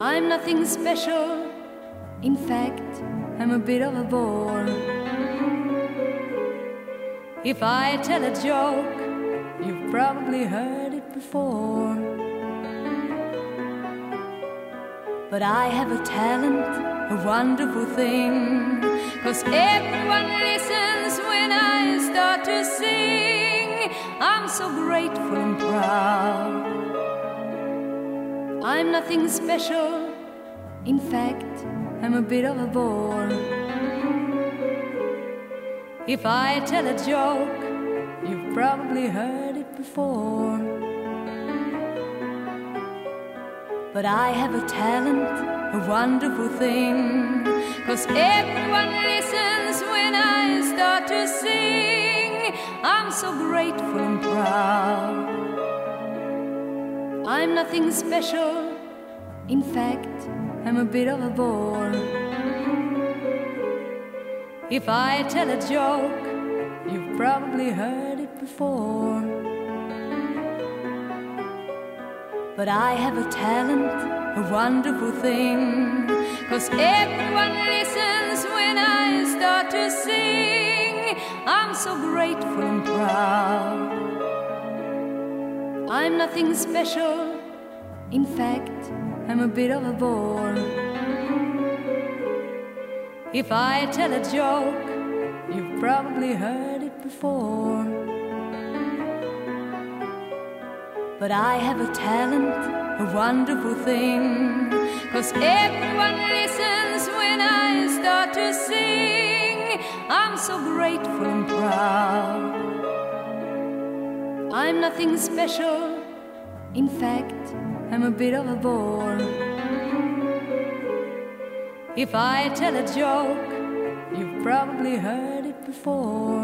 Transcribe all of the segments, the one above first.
I'm nothing special, in fact, I'm a bit of a bore. If I tell a joke, you've probably heard it before. But I have a talent, a wonderful thing, 'cause everyone listens when I start to sing. I'm so grateful and proud. I'm nothing special, in fact, I'm a bit of a bore. If I tell a joke, you've probably heard it before. But I have a talent, a wonderful thing, 'cause everyone listens when I start to sing. I'm so grateful and proud. I'm nothing special, in fact, I'm a bit of a bore. If I tell a joke, you've probably heard it before. But I have a talent, a wonderful thing, 'cause everyone listens when I start to sing. I'm so grateful and proud. I'm nothing special, in fact, I'm a bit of a bore. If I tell a joke, you've probably heard it before. But I have a talent, a wonderful thing, 'cause everyone listens when I start to sing. I'm so grateful and proud. I'm nothing special, in fact, I'm a bit of a bore. If I tell a joke, you've probably heard it before.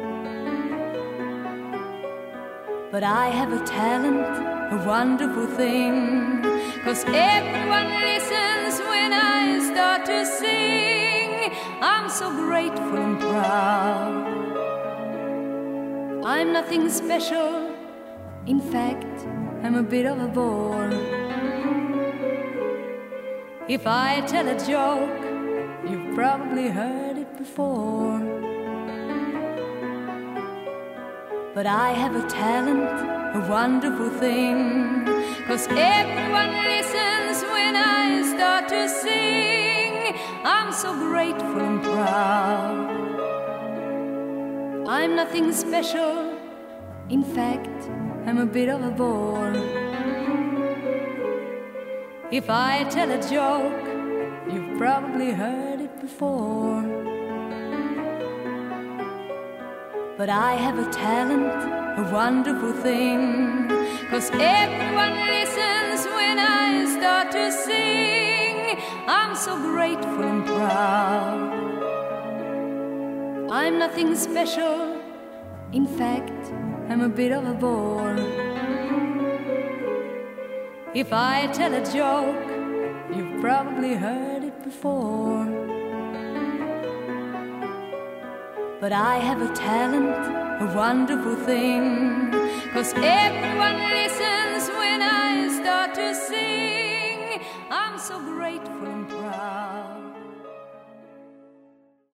But I have a talent, a wonderful thing, 'cause everyone listens when I start to sing. I'm so grateful and proud. I'm nothing special, in fact, I'm a bit of a bore. If I tell a joke, you've probably heard it before. But I have a talent, a wonderful thing, 'cause everyone listens when I start to sing. I'm so grateful and proud. I'm nothing special, in fact, I'm a bit of a bore. If I tell a joke, you've probably heard it before. But I have a talent, a wonderful thing, 'cause everyone listens when I start to sing. I'm so grateful and proud. I'm nothing special, in fact, I'm a bit of a bore. If I tell a joke, you've probably heard it before. But I have a talent, a wonderful thing, 'cause everyone listens when I start to sing. I'm so grateful.